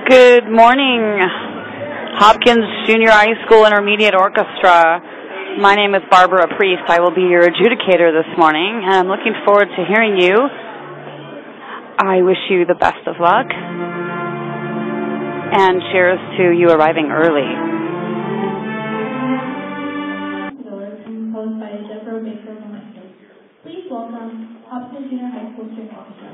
Good morning, Hopkins Junior High School Intermediate Orchestra. My name is Barbara Priest. I will be your adjudicator this morning, and I'm looking forward to hearing you. I wish you the best of luck, and cheers to you arriving early. Composed by Deborah Baker Melendez. Please welcome Hopkins Junior High School String Orchestra.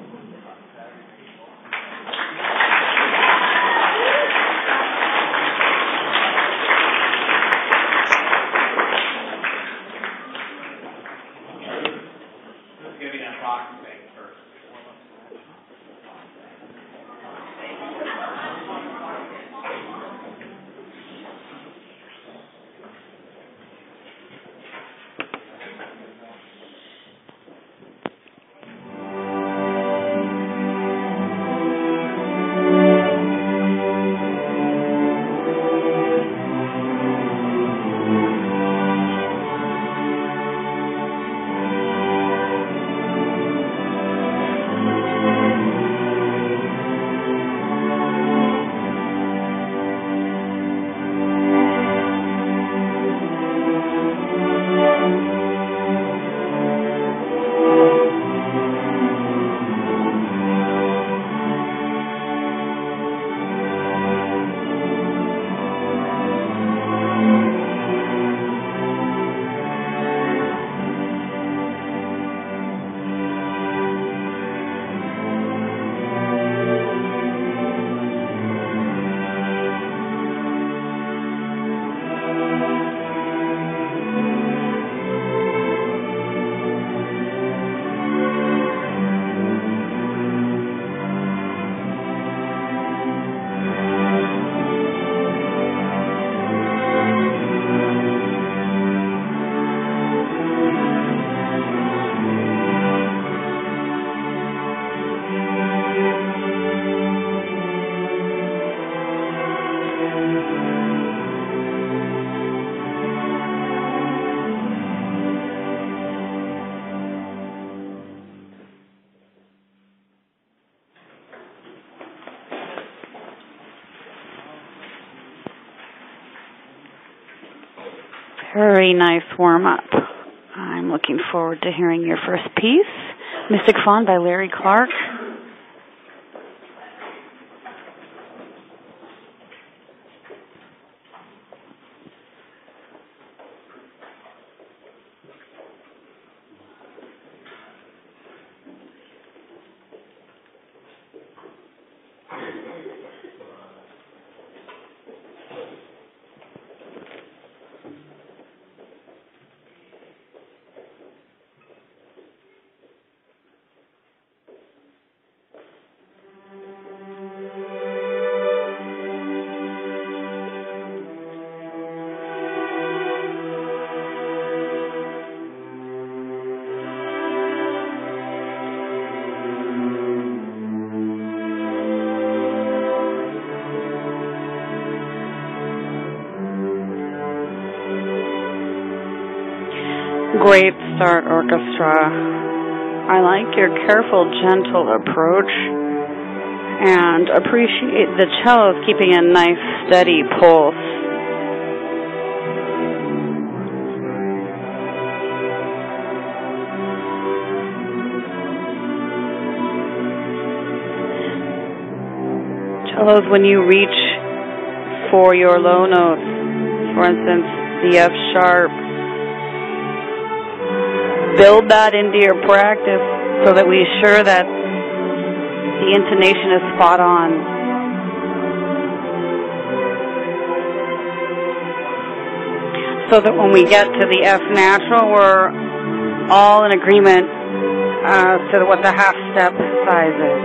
Very nice warm-up. I'm looking forward to hearing your first piece, Mystic Fawn by Larry Clark. Great start, orchestra. I like your careful, gentle approach and appreciate the cellos keeping a nice, steady pulse. Cellos, when you reach for your low notes, for instance, the F sharp, build that into your practice so that we assure that the intonation is spot on. So that when we get to the F natural, we're all in agreement as to what the half step size is.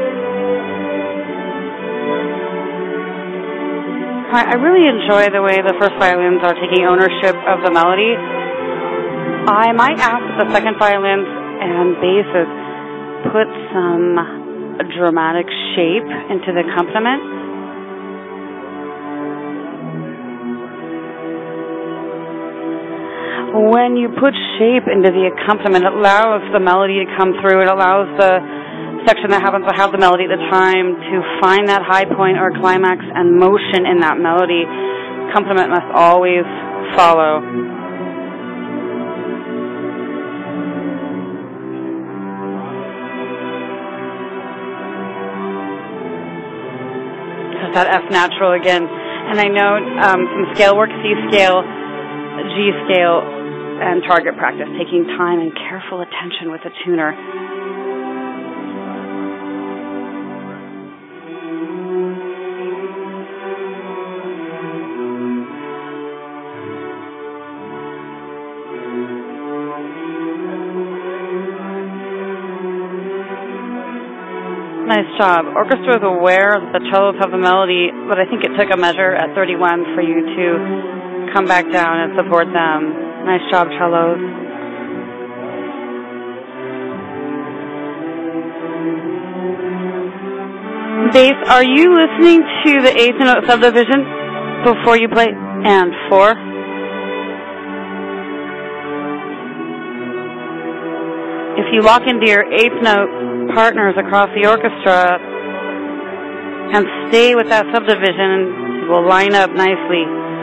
I really enjoy the way the first violins are taking ownership of the melody. I might ask that the second violins and basses put some dramatic shape into the accompaniment. When you put shape into the accompaniment, it allows the melody to come through. It allows the section that happens to have the melody at the time to find that high point or climax and motion in that melody. Accompaniment must always follow. Just that F natural again. And I note some scale work, C scale, G scale, and target practice, taking time and careful attention with the tuner. Nice job. Orchestra is aware that the cellos have the melody, but I think it took a measure at 31 for you to come back down and support them. Nice job, cellos. Bass, are you listening to the eighth note subdivision before you play? And 4. If you lock into your eighth note partners across the orchestra and stay with that subdivision, it will line up nicely.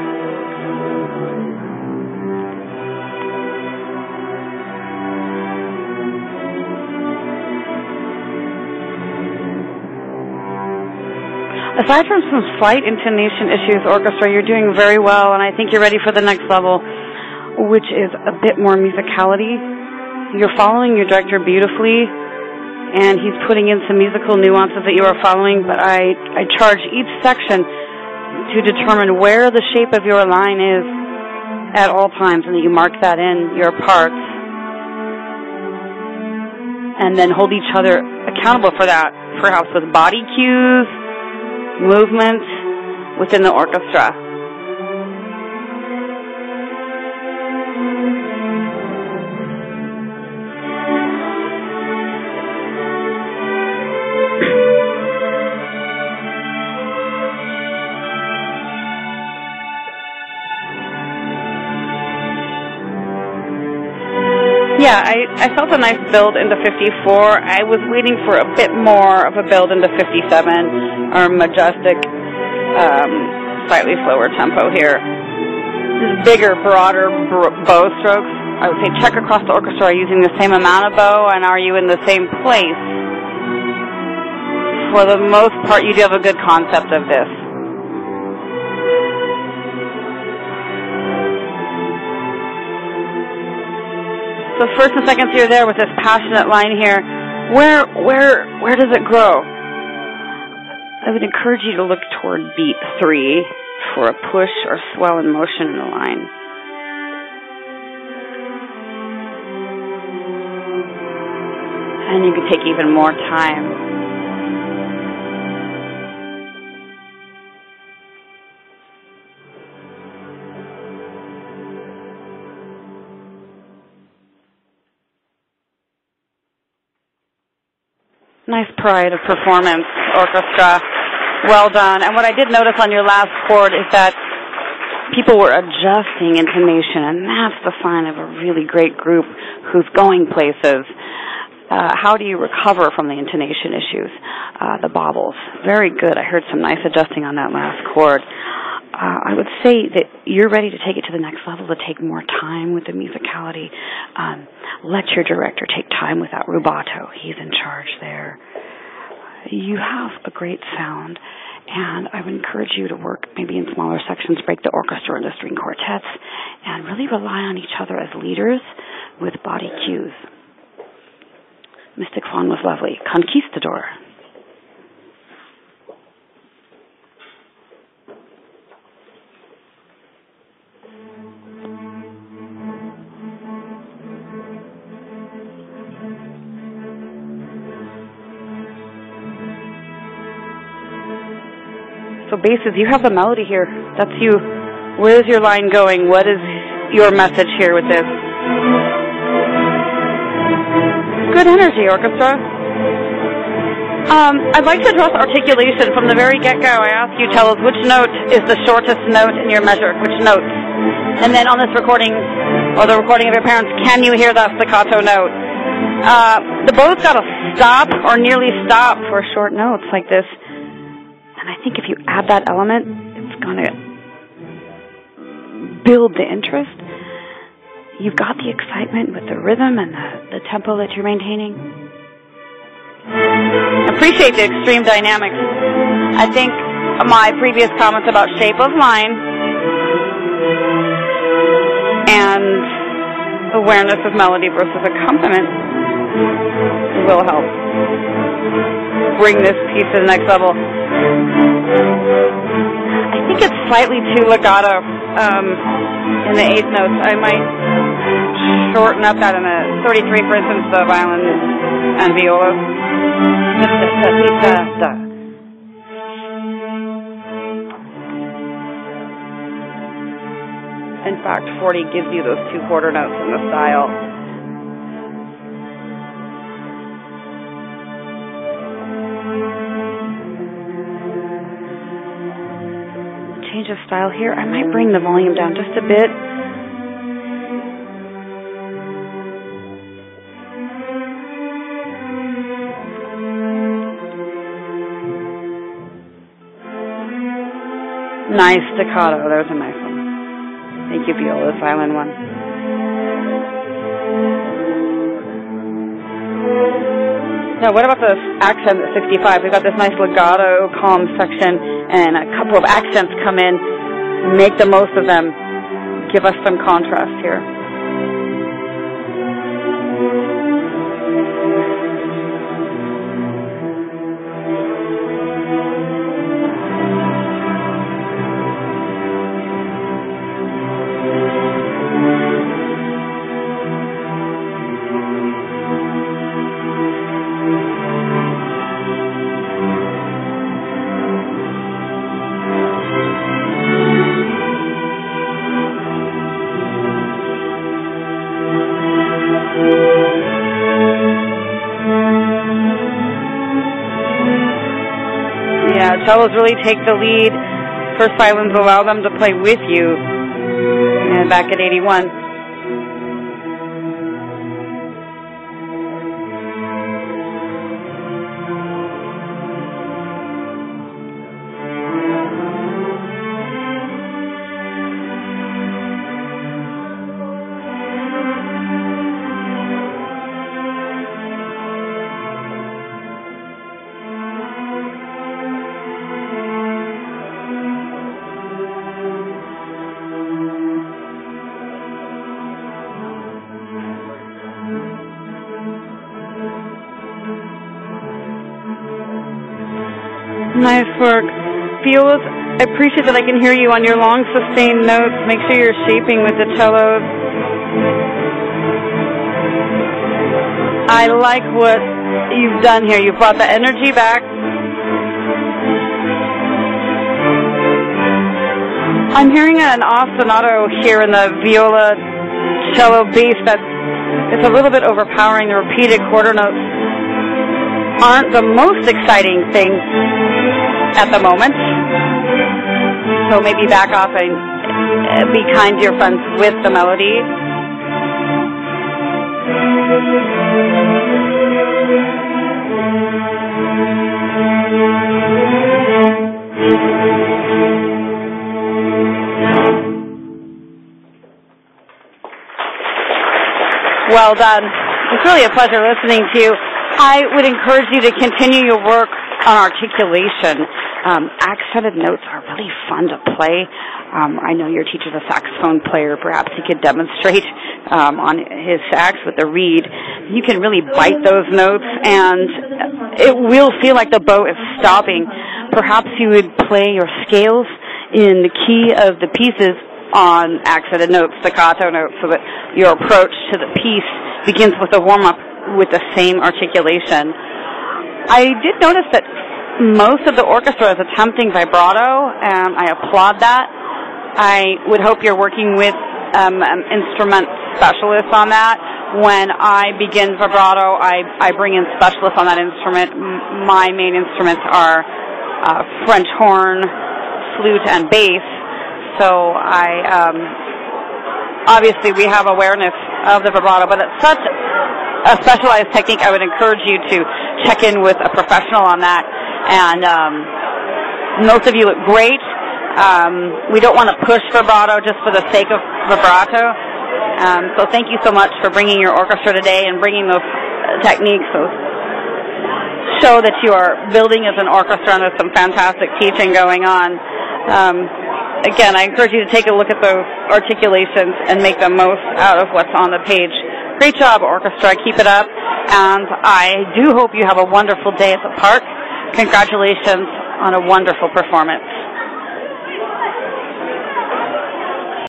Aside from some slight intonation issues, orchestra, you're doing very well, and I think you're ready for the next level, which is a bit more musicality. You're following your director beautifully, and he's putting in some musical nuances that you are following, but I charge each section to determine where the shape of your line is at all times, and that you mark that in your parts, and then hold each other accountable for that, perhaps with body cues, movement within the orchestra. Yeah, I felt a nice build into 54. I was waiting for a bit more of a build into 57, or majestic, slightly slower tempo here. Just bigger, broader bow strokes. I would say check across the orchestra. Are you using the same amount of bow, and are you in the same place? For the most part, you do have a good concept of this. So first and second you're there with this passionate line here. Where does it grow? I would encourage you to look toward beat 3 for a push or swell in motion in the line. And you can take even more time. Nice pride of performance, orchestra. Well done. And what I did notice on your last chord is that people were adjusting intonation, and that's the sign of a really great group who's going places. How do you recover from the intonation issues? The bobbles. Very good. I heard some nice adjusting on that last chord. I would say that you're ready to take it to the next level, to take more time with the musicality. Let your director take time with that rubato. He's in charge there. You have a great sound, and I would encourage you to work maybe in smaller sections, break the orchestra into string quartets, and really rely on each other as leaders with body cues. Mystic Fawn was lovely. Conquistador. So basses, you have the melody here. That's you. Where's your line going? What is your message here with this? Good energy, orchestra. I'd like to address articulation from the very get-go. I ask you, tell us which note is the shortest note in your measure. Which note? And then on this recording, or the recording of your parents, can you hear that staccato note? The bow's got to stop or nearly stop for short notes like this. And I think if you add that element, it's going to build the interest. You've got the excitement with the rhythm and the tempo that you're maintaining. Appreciate the extreme dynamics. I think my previous comments about shape of line and awareness of melody versus accompaniment will help bring this piece to the next level. I think it's slightly too legato in the eighth notes. I might shorten up that in the 33, for instance, the violin and viola. In fact, 40 gives you those 2 quarter notes in the style. Change of style here. I might bring the volume down just a bit. Nice staccato. There's a nice one. Thank you, viola, violin one. Now, what about this accent at 65? We've got this nice legato, calm section, and a couple of accents come in. Make the most of them. Give us some contrast here. Cellos really take the lead. First violins allow them to play with you. And back at 81. Nice work. Violas, I appreciate that I can hear you on your long sustained notes. Make sure you're shaping with the cellos. I like what you've done here. You've brought the energy back. I'm hearing an ostinato here in the viola cello bass that it's a little bit overpowering. The repeated quarter notes aren't the most exciting thing at the moment. So maybe back off and be kind to your friends with the melody. Well done. It's really a pleasure listening to you. I would encourage you to continue your work on articulation. Accented notes are really fun to play. I know your teacher's a saxophone player. Perhaps he could demonstrate on his sax with the reed. You can really bite those notes, and it will feel like the bow is stopping. Perhaps you would play your scales in the key of the pieces on accented notes, staccato notes, so that your approach to the piece begins with a warm-up with the same articulation. I did notice that most of the orchestra is attempting vibrato, and I applaud that. I would hope you're working with an instrument specialist on that. When I begin vibrato, I bring in specialists on that instrument. My main instruments are French horn, flute, and bass. So obviously we have awareness of the vibrato, but it's such a specialized technique, I would encourage you to check in with a professional on that. And most of you look great. We don't want to push vibrato just for the sake of vibrato. So thank you so much for bringing your orchestra today and bringing those techniques. Show that you are building as an orchestra, and there's some fantastic teaching going on. Again, I encourage you to take a look at those articulations and make the most out of what's on the page. Great job, orchestra. Keep it up. And I do hope you have a wonderful day at the park. Congratulations on a wonderful performance.